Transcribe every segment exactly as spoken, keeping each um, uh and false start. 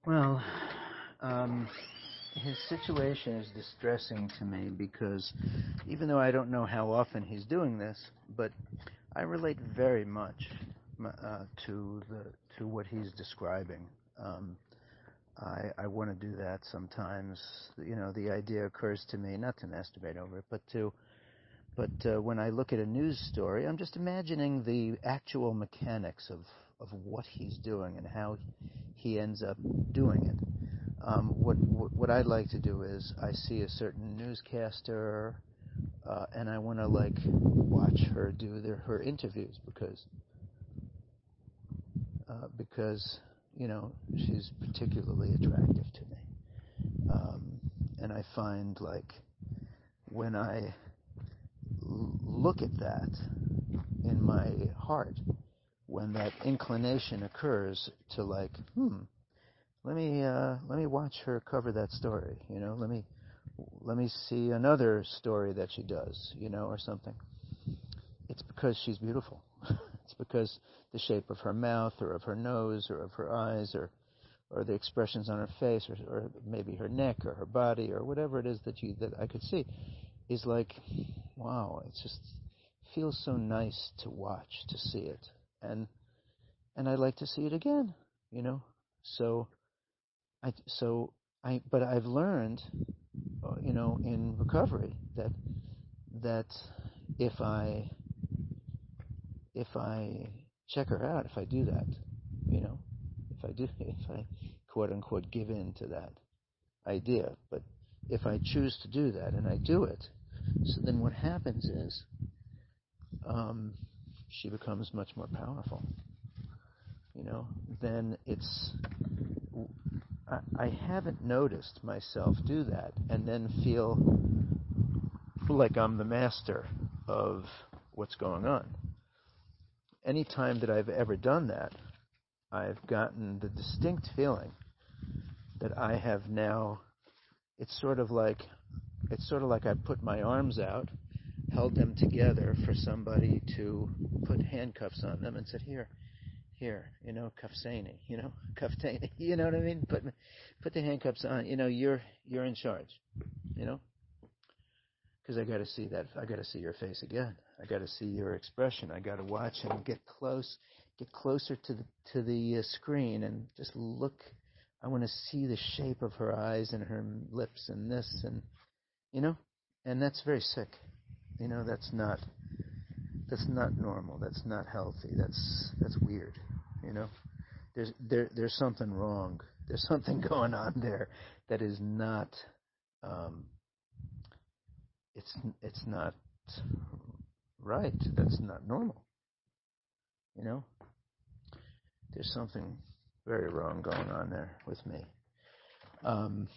Well, um, his situation is distressing to me because even though I don't know how often he's doing this, but I relate very much uh, to the to what he's describing. Um, I, I want to do that sometimes. You know, the idea occurs to me not to masturbate over it, but to but uh, when I look at a news story, I'm just imagining the actual mechanics of of what he's doing and how he ends up doing it. Um, what, what what I like to do is I see a certain newscaster, uh, and I want to like watch her do their, her interviews because uh, because you know she's particularly attractive to me, um, and I find like when I l- look at that in my heart, when that inclination occurs to like, hmm, let me uh, let me watch her cover that story, you know, let me let me see another story that she does, you know, or something. It's because she's beautiful. It's because the shape of her mouth, or of her nose, or of her eyes, or or the expressions on her face, or, or maybe her neck, or her body, or whatever it is that you that I could see, is like, wow, it just feels so nice to watch, to see it, and and I'd like to see it again, you know. So I so I but I've learned, uh, you know, in recovery that that if I if I check her out, if I do that, you know, if I do if I quote unquote give in to that idea, but if I choose to do that and I do it, so then what happens is um, she becomes much more powerful. You know, then it's I, I haven't noticed myself do that and then feel like I'm the master of what's going on. Any time that I've ever done that, I've gotten the distinct feeling that I have now. It's sort of like it's sort of like I put my arms out, held them together for somebody to put handcuffs on them, and said, "Here, here, you know, kafsani, you know, kaftani, you know what I mean? Put put the handcuffs on. You know, you're you're in charge. You know, because I got to see that. I got to see your face again. I got to see your expression. I got to watch and get close, get closer to the to the uh, screen and just look. I want to see the shape of her eyes and her lips and this and you know, and that's very sick. You know, that's not that's not normal. That's not healthy. That's that's weird. You know, there's there there's something wrong. There's something going on there that is not. Um, it's it's not right. That's not normal. You know, there's something very wrong going on there with me. Um,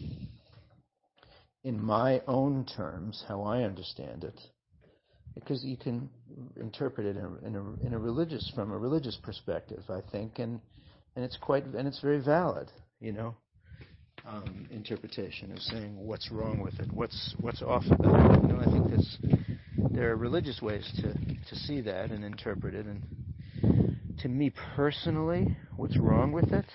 in my own terms, how I understand it, because you can interpret it in a, in a, in a religious from a religious perspective, I think, and and it's quite and it's very valid, you know, um, interpretation of saying what's wrong with it, what's what's off about it. You know, I think that's there are religious ways to to see that and interpret it, and to me personally, what's wrong with it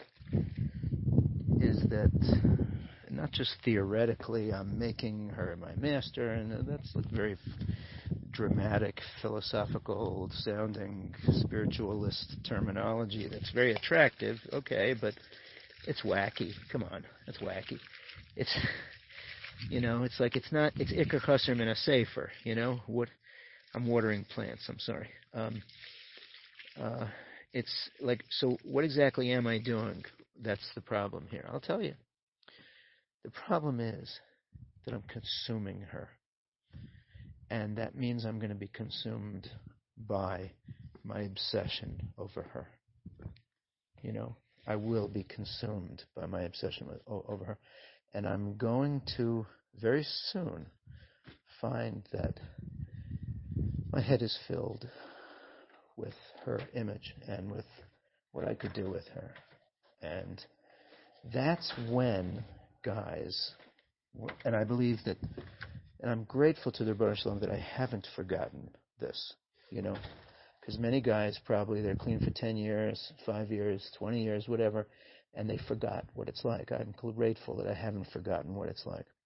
is that not just theoretically I'm making her my master, and that's like very dramatic, philosophical sounding spiritualist terminology that's very attractive, okay, but it's wacky. Come on, it's wacky. It's, you know, it's like it's not, it's Iker Khusserman in a safer, you know, what, I'm watering plants, I'm sorry. Um, uh, it's like, so what exactly am I doing? That's the problem here. I'll tell you. The problem is that I'm consuming her. And that means I'm going to be consumed by my obsession over her. You know, I will be consumed by my obsession with, over her. And I'm going to very soon find that my head is filled with her image and with what I could do with her. And that's when, guys, and I believe that, and I'm grateful to the Baruch Shalom that I haven't forgotten this, you know, because many guys probably they're clean for ten years, five years, twenty years, whatever, and they forgot what it's like. I'm grateful that I haven't forgotten what it's like.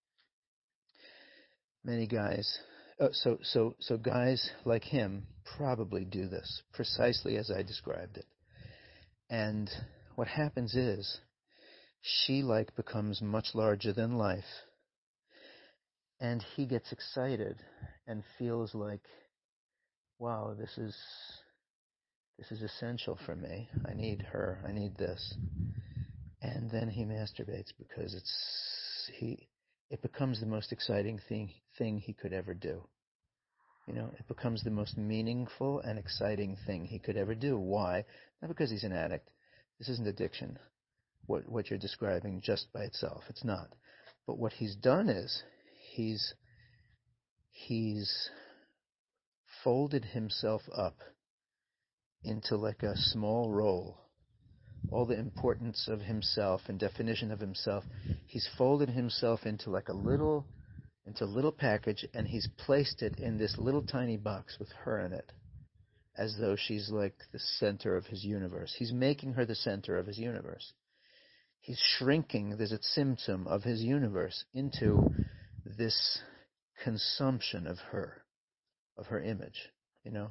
Many guys, oh, so so so guys like him probably do this precisely as I described it. And what happens is she like becomes much larger than life, and he gets excited and feels like, wow, this is this is essential for me. I need her. I need this. And then he masturbates because it's he it becomes the most exciting thing thing he could ever do. You know, it becomes the most meaningful and exciting thing he could ever do. Why? Not because he's an addict. This isn't addiction, what what you're describing just by itself. It's not. But what he's done is he's he's folded himself up into like a small roll. All the importance of himself and definition of himself, he's folded himself into like a little into a little package, and he's placed it in this little tiny box with her in it, as though she's like the center of his universe. He's making her the center of his universe. He's shrinking the symptom of his universe into this consumption of her, of her image, you know?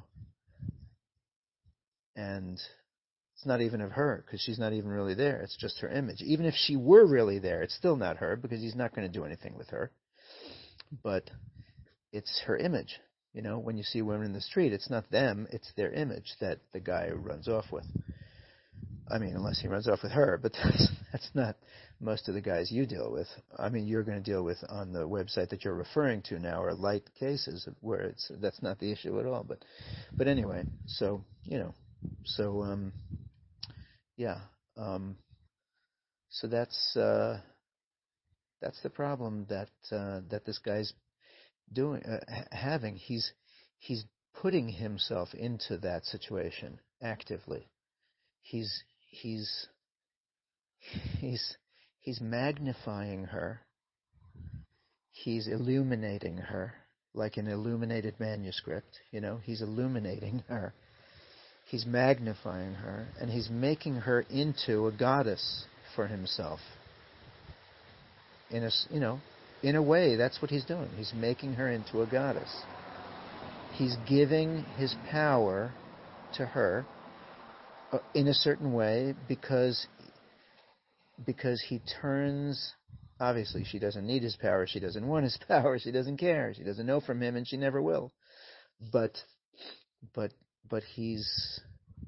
And it's not even of her, because she's not even really there. It's just her image. Even if she were really there, it's still not her, because he's not going to do anything with her. But it's her image. You know, when you see women in the street, it's not them, it's their image that the guy runs off with. I mean, unless he runs off with her, but that's, that's not most of the guys you deal with. I mean, you're going to deal with on the website that you're referring to now are light cases where it's that's not the issue at all. But, but anyway, so you know, so um, yeah, um, so that's uh, that's the problem that uh, that this guy's doing uh, having. He's he's putting himself into that situation actively. He's he's he's he's magnifying her. He's illuminating her like an illuminated manuscript, you know. He's illuminating her. He's magnifying her, and he's making her into a goddess for himself. In a, you know, in a way, that's what he's doing. He's making her into a goddess. He's giving his power to her uh, in a certain way because because he turns. Obviously, she doesn't need his power. She doesn't want his power. She doesn't care. She doesn't know from him, and she never will. But but but he's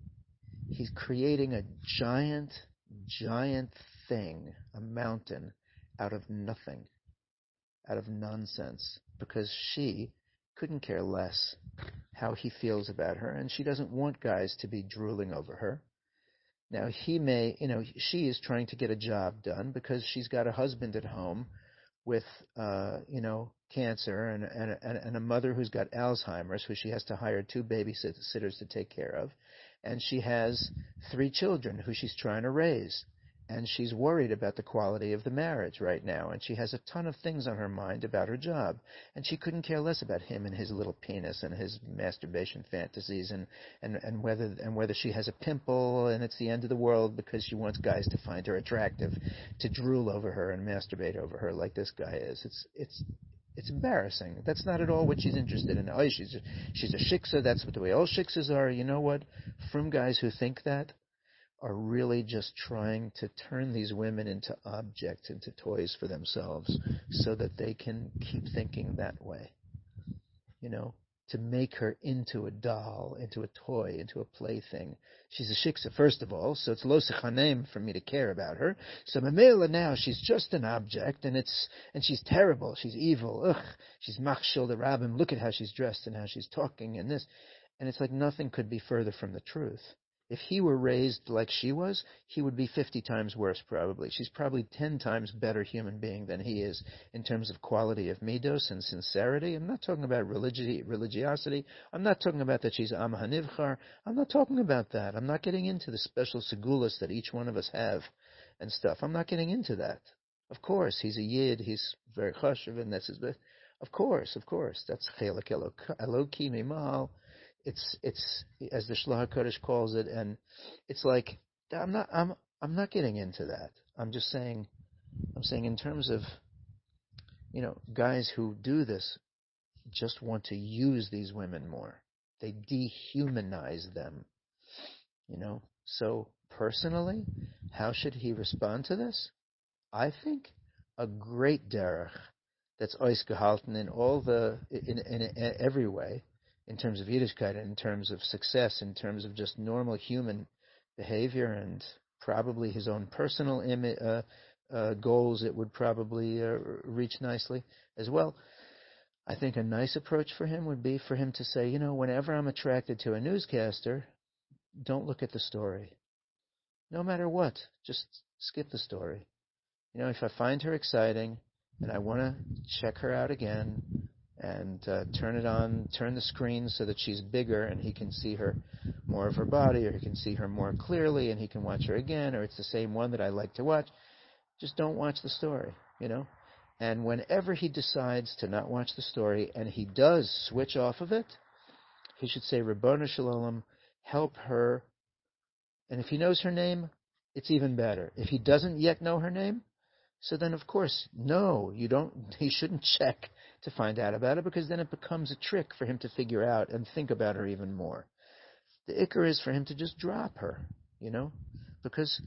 he's creating a giant giant thing, a mountain, out of nothing, out of nonsense, because she couldn't care less how he feels about her, and she doesn't want guys to be drooling over her. Now, he may, you know, she is trying to get a job done because she's got a husband at home with, uh, you know, cancer and, and, and a mother who's got Alzheimer's, who she has to hire two babysitters to take care of. And she has three children who she's trying to raise. And she's worried about the quality of the marriage right now. And she has a ton of things on her mind about her job. And she couldn't care less about him and his little penis and his masturbation fantasies and, and, and whether and whether she has a pimple and it's the end of the world because she wants guys to find her attractive, to drool over her and masturbate over her like this guy is. It's it's it's embarrassing. That's not at all what she's interested in. Oh, she's a, she's a shiksa. That's what the way all shiksas are. You know what? From guys who think that, are really just trying to turn these women into objects, into toys for themselves, so that they can keep thinking that way. You know, to make her into a doll, into a toy, into a plaything. She's a shiksa, first of all, so it's lo sechanem for me to care about her. So Mamela now, she's just an object, and it's and she's terrible, she's evil, ugh, she's machshel the rabbim, look at how she's dressed and how she's talking and this. And it's like nothing could be further from the truth. If he were raised like she was, he would be fifty times worse probably. She's probably ten times better human being than he is in terms of quality of midos and sincerity. I'm not talking about religi- religiosity. I'm not talking about that she's am hanivchar. I'm not talking about that. I'm not getting into the special segulas that each one of us have and stuff. I'm not getting into that. Of course, he's a yid. He's very chashuv, and that's his best. Of course, of course. That's chelak eloki mimal. It's it's as the Shloha Kodesh calls it, and it's like I'm not I'm I'm not getting into that. I'm just saying, I'm saying in terms of, you know, guys who do this just want to use these women more. They dehumanize them, you know. So personally, how should he respond to this? I think a great derech that's ois gehalten in all the in, in, in every way, in terms of Yiddishkeit, in terms of success, in terms of just normal human behavior, and probably his own personal imi- uh, uh, goals. It would probably uh, reach nicely as well. I think a nice approach for him would be for him to say, you know, whenever I'm attracted to a newscaster, don't look at the story. No matter what, just skip the story. You know, if I find her exciting and I want to check her out again and uh, turn it on, turn the screen so that she's bigger and he can see her more of her body, or he can see her more clearly and he can watch her again, or it's the same one that I like to watch, just don't watch the story, you know? And whenever he decides to not watch the story and he does switch off of it, he should say, Rabbanu Shalom, help her. And if he knows her name, it's even better. If he doesn't yet know her name, so then, of course, no, you don't. He shouldn't check to find out about it, because then it becomes a trick for him to figure out and think about her even more. The ikar is for him to just drop her, you know, because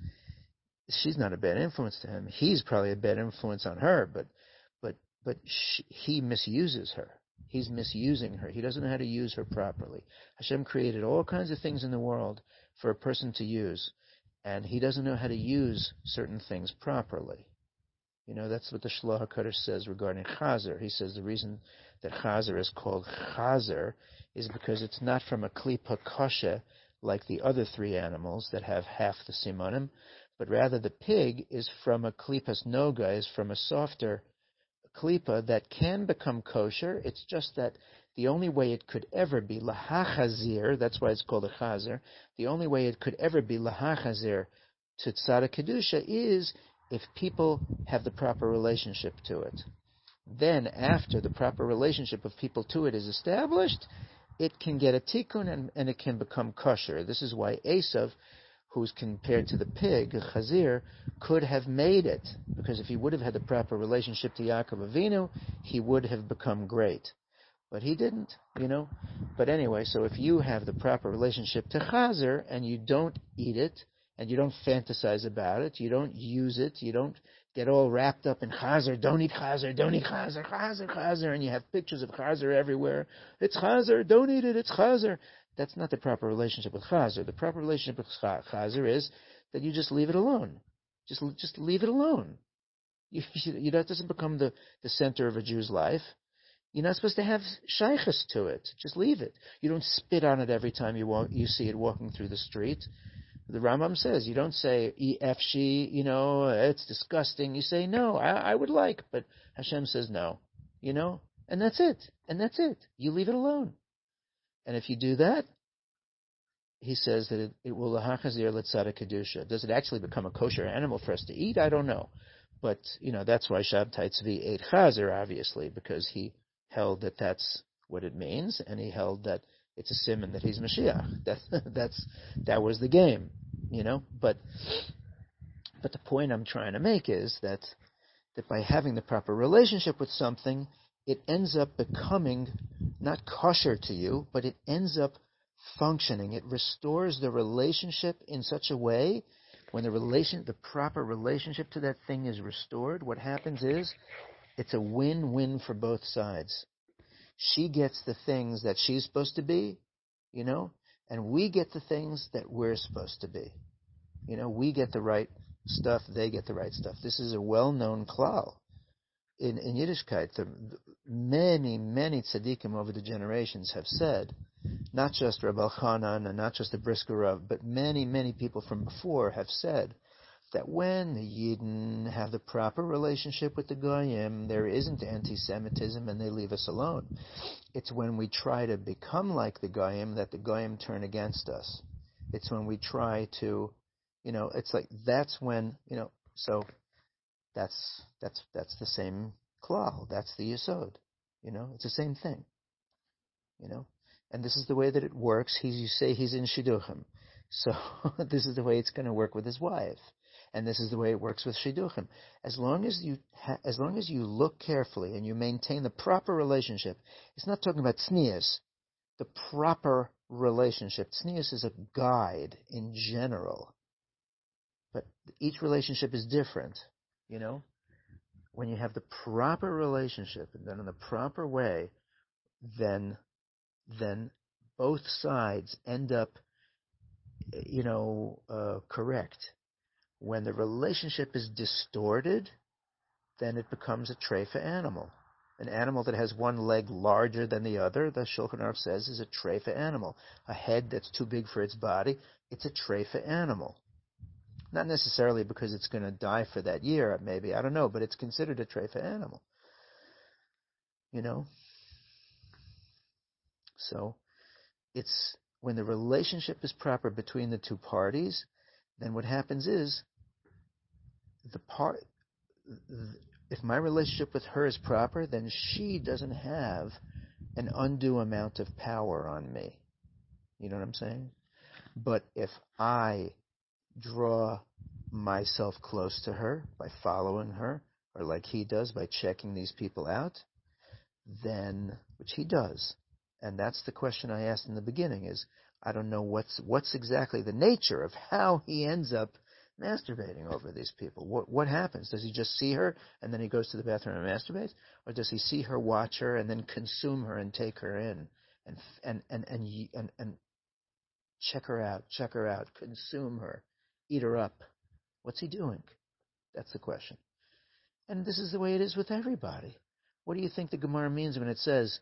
she's not a bad influence to him. He's probably a bad influence on her, but but but she, he misuses her. He's misusing her. He doesn't know how to use her properly. Hashem created all kinds of things in the world for a person to use, and he doesn't know how to use certain things properly. You know, that's what the Shloah HaKadosh says regarding Chazer. He says the reason that Chazer is called Chazer is because it's not from a klipa kosher like the other three animals that have half the simanim, but rather the pig is from a klipas noga, is from a softer klipa that can become kosher. It's just that the only way it could ever be lahachazir, that's why it's called a chazer, the only way it could ever be lahachazir to tzara kedusha is if people have the proper relationship to it. Then, after the proper relationship of people to it is established, it can get a tikkun and, and it can become kosher. This is why Esav, who's compared to the pig, Chazir, could have made it, because if he would have had the proper relationship to Yaakov Avinu, he would have become great. But he didn't, you know. But anyway, so if you have the proper relationship to Chazir and you don't eat it, and you don't fantasize about it, you don't use it, you don't get all wrapped up in Chazir, don't eat Chazir, don't eat Chazir, Chazir, Chazir, and you have pictures of Chazir everywhere. It's Chazir, don't eat it, it's Chazir. That's not the proper relationship with Chazir. The proper relationship with Chazir is that you just leave it alone. Just just leave it alone. You, you, that doesn't become the, the center of a Jew's life. You're not supposed to have shaykhs to it. Just leave it. You don't spit on it every time you walk, you see it walking through the street. The Rambam says, you don't say, E F she, you know, it's disgusting. You say, no, I, I would like, but Hashem says no, you know, and that's it. And that's it. You leave it alone. And if you do that, he says that it, it will lahachazir letzara kedusha. Does it actually become a kosher animal for us to eat? I don't know. But, you know, that's why Shabtai Tzvi ate chazer, obviously, because he held that that's what it means, and he held that it's a simon that he's Mashiach. That, that's, that was the game, you know. But but the point I'm trying to make is that that by having the proper relationship with something, it ends up becoming not kosher to you, but it ends up functioning. It restores the relationship in such a way, when the relation, the proper relationship to that thing is restored, what happens is it's a win-win for both sides. She gets the things that she's supposed to be, you know, and we get the things that we're supposed to be. You know, we get the right stuff, they get the right stuff. This is a well-known klal in, in Yiddishkeit. The, many, many tzaddikim over the generations have said, not just Reb Elchanan and not just the Brisker Rav, but many, many people from before have said that when the Yidden have the proper relationship with the Goyim, there isn't anti-Semitism and they leave us alone. It's when we try to become like the Goyim that the Goyim turn against us. It's when we try to, you know, it's like, that's when, you know, so that's, that's, that's the same klal. That's the yesod. You know, it's the same thing. You know, and this is the way that it works. He's, you say he's in shidduchim. So this is the way it's going to work with his wife. And this is the way it works with shidduchim. As long as you ha- as long as you look carefully and you maintain the proper relationship, it's not talking about tznius, the proper relationship. Tznius is a guide in general, but each relationship is different, you know? When you have the proper relationship and done in the proper way, then then both sides end up, you know, uh, correct. When the relationship is distorted, then it becomes a treifa animal. An animal that has one leg larger than the other, the Shulchan Aruch says, is a treifa animal. A head that's too big for its body, it's a treifa animal. Not necessarily because it's going to die for that year, maybe, I don't know, but it's considered a treifa animal. You know? So, it's when the relationship is proper between the two parties, then what happens is, the part, if my relationship with her is proper, then she doesn't have an undue amount of power on me. You know what I'm saying? But if I draw myself close to her by following her, or like he does by checking these people out, then, which he does, and that's the question I asked in the beginning, is I don't know what's what's exactly the nature of how he ends up masturbating over these people. What what happens? Does he just see her and then he goes to the bathroom and masturbates, or does he see her, watch her, and then consume her and take her in and and and and and, and, and check her out, check her out, consume her, eat her up? What's he doing? That's the question. And this is the way it is with everybody. What do you think the Gemara means when it says,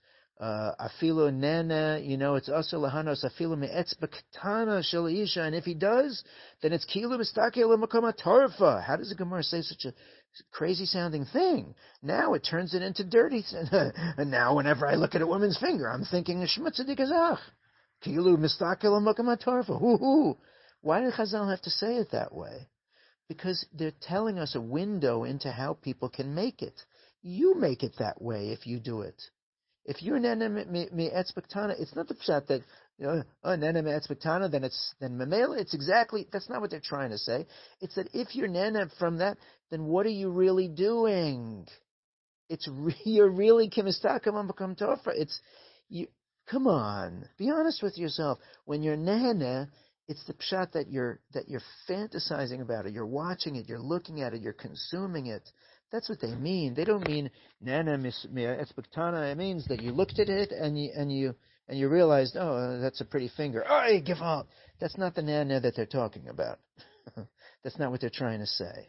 afilu nana, you know, it's asa lahanos afilu me'etzba ketana shel isha, and if he does, then it's kilu mistakel l'makom hatorfa. How does the Gemara say such a crazy sounding thing? Now it turns it into dirty. And now whenever I look at a woman's finger, I'm thinking shmutzadik azach. Kilu mistakel l'makom hatorfa. Hoo hoo. Why did Chazal have to say it that way? Because they're telling us a window into how people can make it. You make it that way if you do it. If you're nana mi etzbektana, it's not the pshat that, you know, oh, nana mi etzbektana, then it's, then memela, it's exactly, that's not what they're trying to say. It's that if you're nana from that, then what are you really doing? It's, re- you're really kimistakam ambakam tofa. It's, you, come on, be honest with yourself. When you're nana, it's the pshat that you're, that you're fantasizing about it, you're watching it, you're looking at it, you're consuming it. That's what they mean. They don't mean nana etzbektana. It means that you looked at it and you and you and you realized, oh, that's a pretty finger. Oh, give up. That's not the nana that they're talking about. That's not what they're trying to say.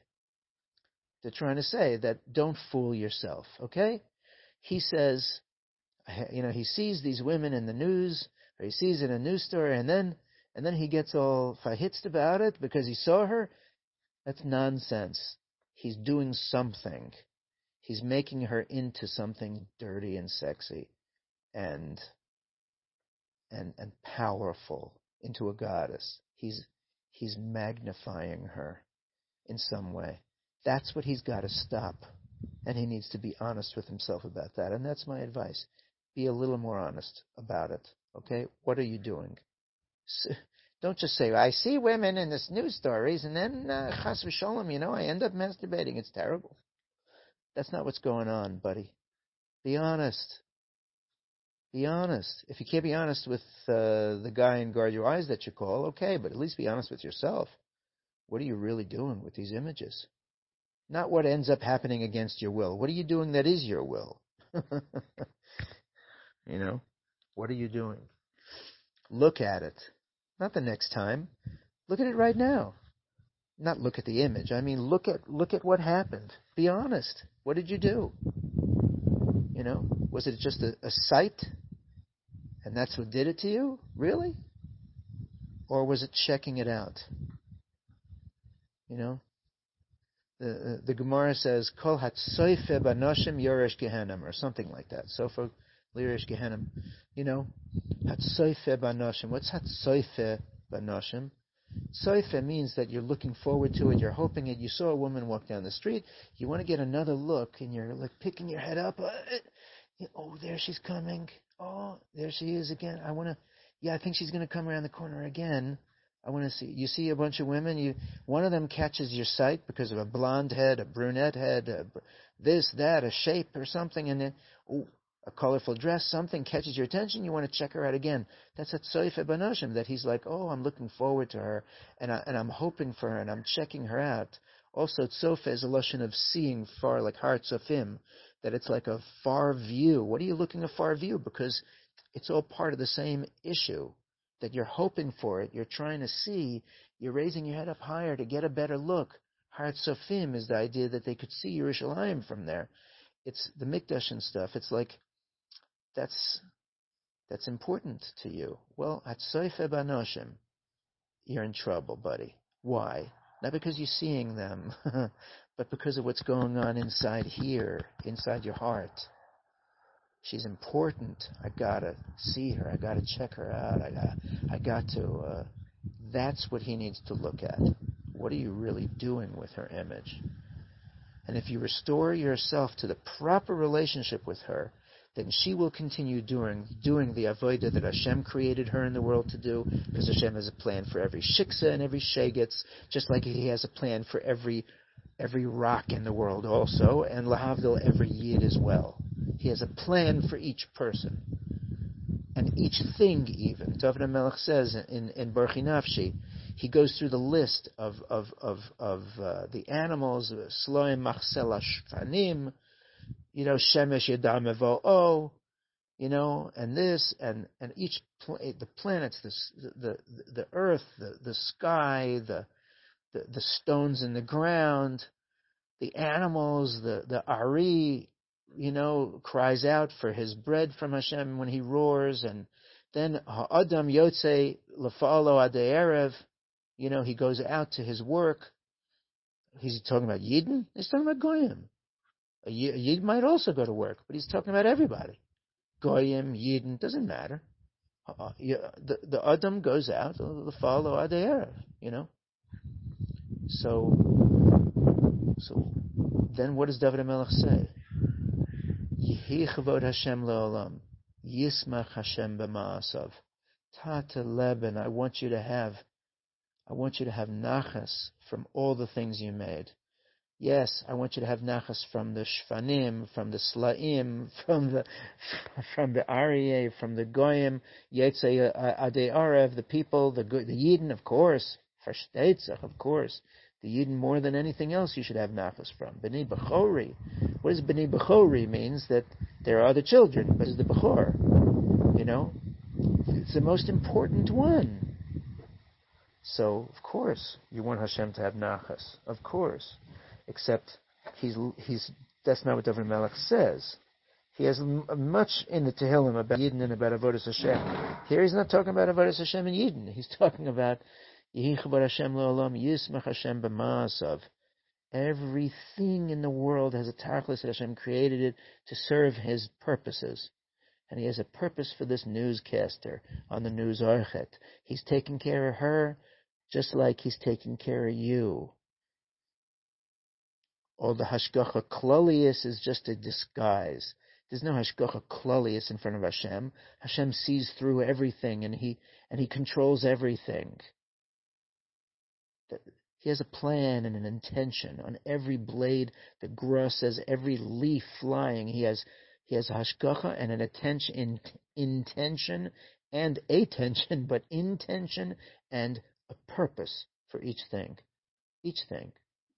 They're trying to say that don't fool yourself. Okay? He says, you know, he sees these women in the news, or he sees it in a news story, and then and then he gets all fahitzed about it because he saw her. That's nonsense. He's doing something. He's making her into something dirty and sexy and and and powerful, into a goddess. He's he's magnifying her in some way. That's what he's got to stop. And he needs to be honest with himself about that. And that's my advice. Be a little more honest about it. Okay? What are you doing? Don't just say, I see women in this news stories, and then, uh, chas v'sholem, you know, I end up masturbating. It's terrible. That's not what's going on, buddy. Be honest. Be honest. If you can't be honest with uh, the guy in Guard Your Eyes that you call, okay, but at least be honest with yourself. What are you really doing with these images? Not what ends up happening against your will. What are you doing that is your will? You know? What are you doing? Look at it. Not the next time. Look at it right now. Not look at the image. I mean, look at look at what happened. Be honest. What did you do? You know, was it just a, a sight, and that's what did it to you? Really? Or was it checking it out? You know, the the Gemara says Kol hatsoife banoshim yoresh gehenim, or something like that. Sofa liresh gehenim. You know, hatsoife banoshim. What's hatsoife banoshim? Soife means that you're looking forward to it, you're hoping it. You saw a woman walk down the street, you want to get another look, and you're like picking your head up. Uh, oh, there she's coming. Oh, there she is again. I want to, yeah, I think she's going to come around the corner again. I want to see. You see a bunch of women. You one of them catches your sight because of a blonde head, a brunette head, a, this, that, a shape or something, and then ooh, a colorful dress. Something catches your attention. You want to check her out again. That's a tzoyfe banoshim. That he's like, oh, I'm looking forward to her, and I, and I'm hoping for her, and I'm checking her out. Also, tzofe is a lotion of seeing far, like har tzofim, that it's like a far view. What are you looking a far view? Because it's all part of the same issue. That you're hoping for it, you're trying to see, you're raising your head up higher to get a better look. Har Tzofim is the idea that they could see Yerushalayim from there. It's the Mikdash and stuff. It's like, that's that's important to you. Well, Hatzoife Banoshim, you're in trouble, buddy. Why? Not because you're seeing them, but because of what's going on inside here, inside your heart. She's important. I gotta see her. I gotta check her out. I got. I got to. Uh, that's what he needs to look at. What are you really doing with her image? And if you restore yourself to the proper relationship with her, then she will continue doing doing the avodah that Hashem created her in the world to do, because Hashem has a plan for every shiksa and every shegetz, just like He has a plan for every every rock in the world also, and lahavdil every yid as well. He has a plan for each person. And each thing even. David HaMelech says in, in Barchi Nafshi, he goes through the list of of of, of uh, the animals, Sloim Machsel Ashfanim, you know, Shemesh Yadam Evo'o, you know, and this, and, and each, pl- the planets, the, the, the earth, the, the sky, the, the, the stones in the ground, the animals, the, the Ari, you know, cries out for his bread from Hashem when he roars, and then Ha'adam Yotze Lefa'alo Adei Erev, you know, he goes out to his work. He's talking about Yidden? He's talking about Goyim. A Yid might also go to work, but he's talking about everybody. Goyim, Yidden, doesn't matter. Uh, the, the Adam goes out, Lefa'alo Adei Erev, you know. So, so then what does David HaMelech say? Yehi chavod Hashem le'olam, yismach Hashem b'ma'asav. Tata leben, I want you to have, I want you to have nachas from all the things you made. Yes, I want you to have nachas from the shfanim, from the slaim, from the from the aryeh, from the goyim, yetzei adei arev, the people, the the yidden, of course, verstetzach, of course. The Yidden, more than anything else, you should have nachas from. B'nai Bechori. What does B'nai Bechori means? That there are other children, but it's the Bechor. You know? It's the most important one. So, of course, you want Hashem to have nachas. Of course. Except, he's he's that's not what David Melech says. He has much in the Tehillim about Yidden and about Avodas Hashem. Here he's not talking about Avodas Hashem and Yidden. He's talking about Everything in the world has a tachlis that Hashem created it to serve His purposes. And He has a purpose for this newscaster on the news Orchet. He's taking care of her just like He's taking care of you. All the hashgacha klolius is just a disguise. There's no hashgacha klolius in front of Hashem. Hashem sees through everything, and He and He controls everything. He has a plan and an intention on every blade. The grass says every leaf flying. He has he has a hashgacha and an attention, in, intention and attention, but intention and a purpose for each thing, each thing.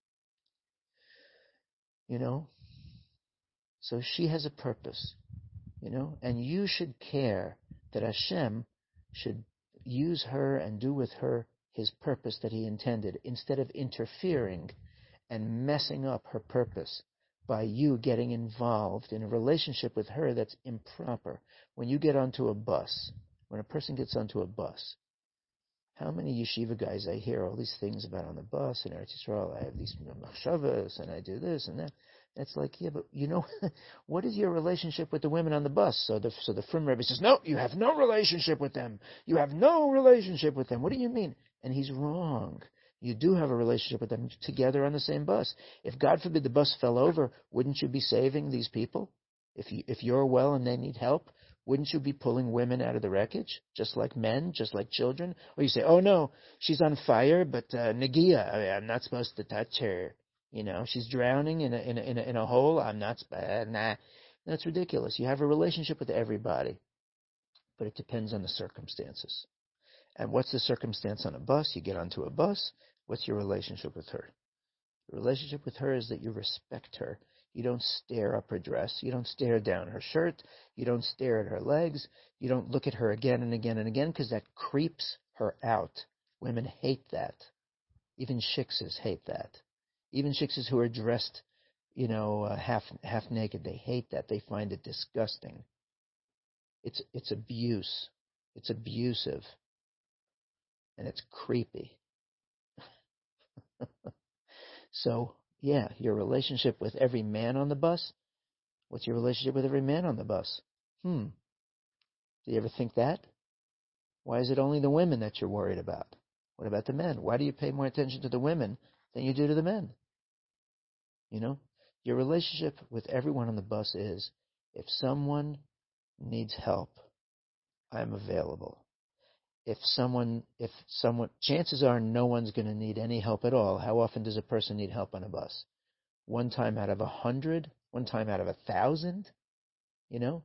You know. So she has a purpose, you know, and you should care that Hashem should use her and do with her His purpose that He intended, instead of interfering and messing up her purpose by you getting involved in a relationship with her that's improper. When you get onto a bus, when a person gets onto a bus, how many yeshiva guys I hear all these things about on the bus in Eretz Yisrael? I have these machshavas and I do this and that. It's like, yeah, but you know, what is your relationship with the women on the bus? So the so the Frim Rebbe says, no, you have no relationship with them. You have no relationship with them. What do you mean? And he's wrong. You do have a relationship with them together on the same bus. If, God forbid, the bus fell over, wouldn't you be saving these people? If you if you're well and they need help, Wouldn't you be pulling women out of the wreckage, just like men, just like children? Or you say, oh no, she's on fire, but uh, Nagia, I, I'm not supposed to touch her. You know, she's drowning in a in a in a, in a hole. I'm not. Uh, nah, that's ridiculous. You have a relationship with everybody, but it depends on the circumstances. And what's the circumstance on a bus? You get onto a bus. What's your relationship with her? The relationship with her is that you respect her. You don't stare up her dress. You don't stare down her shirt. You don't stare at her legs. You don't look at her again and again and again because that creeps her out. Women hate that. Even shiksas hate that. Even shiksas who are dressed, you know, uh, half half naked, they hate that. They find it disgusting. It's it's abuse. It's abusive. And it's creepy. So, yeah, your relationship with every man on the bus. What's your relationship with every man on the bus? Hmm. Do you ever think that? Why is it only the women that you're worried about? What about the men? Why do you pay more attention to the women than you do to the men? You know, your relationship with everyone on the bus is, if someone needs help, I'm available. If someone, if someone, chances are no one's going to need any help at all. How often does a person need help on a bus? One time out of a hundred? One time out of a thousand? You know?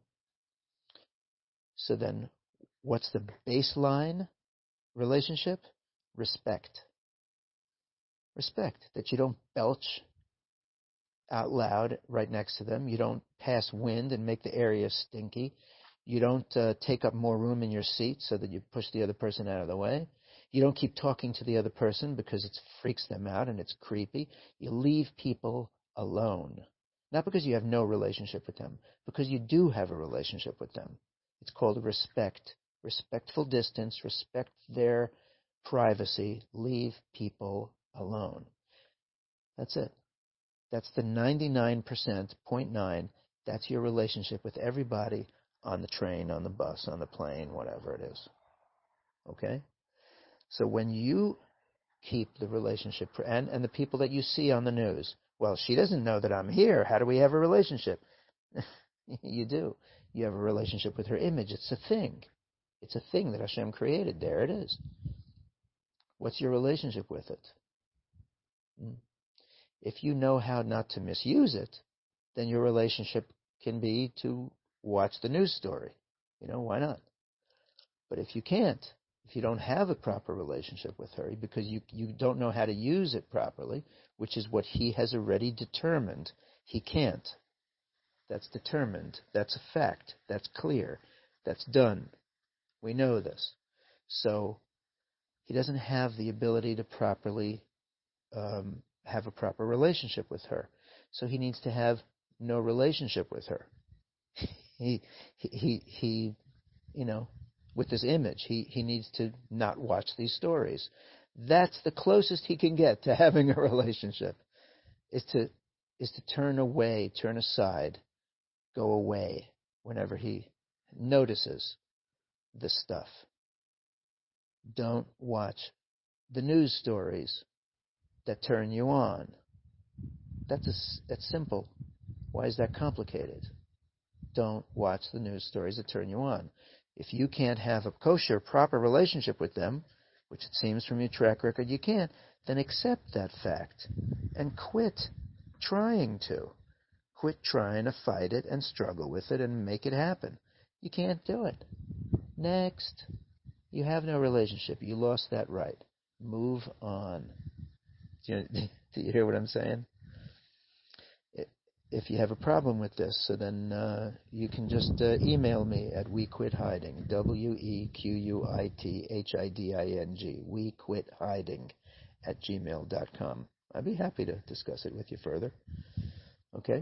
So then, what's the baseline relationship? Respect. Respect. That you don't belch out loud right next to them. You don't pass wind and make the area stinky. You don't uh, take up more room in your seat so that you push the other person out of the way. You don't keep talking to the other person because it freaks them out and it's creepy. You leave people alone. Not because you have no relationship with them, because you do have a relationship with them. It's called respect. Respectful distance. Respect their privacy. Leave people alone. That's it. That's the ninety-nine percent, zero point nine. That's your relationship with everybody on the train, on the bus, on the plane, whatever it is. Okay? So when you keep the relationship, and, and the people that you see on the news, well, she doesn't know that I'm here. How do we have a relationship? You do. You have a relationship with her image. It's a thing. It's a thing that Hashem created. There it is. What's your relationship with it? If you know how not to misuse it, then your relationship can be to watch the news story. You know, why not? But if you can't, if you don't have a proper relationship with her because you, you don't know how to use it properly, which is what he has already determined, he can't. That's determined. That's a fact. That's clear. That's done. We know this. So he doesn't have the ability to properly um, have a proper relationship with her. So he needs to have no relationship with her. He, he, he, he, you know, with this image, he, he needs to not watch these stories. That's the closest he can get to having a relationship, is to, is to turn away, turn aside, go away whenever he notices this stuff. Don't watch the news stories that turn you on. That's a, that's simple. Why is that complicated? Don't watch the news stories that turn you on. If you can't have a kosher, proper relationship with them, which it seems from your track record you can't, then accept that fact and quit trying to. Quit trying to fight it and struggle with it and make it happen. You can't do it. Next. You have no relationship. You lost that right. Move on. Do you, do you hear what I'm saying? If you have a problem with this, so then uh, you can just uh, email me at We Quit Hiding, W E Q U I T H I D I N G, We Quit Hiding at gmail dot com. I'd be happy to discuss it with you further. Okay?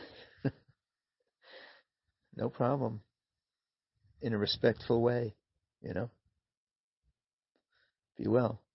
No problem. In a respectful way, you know? Be well.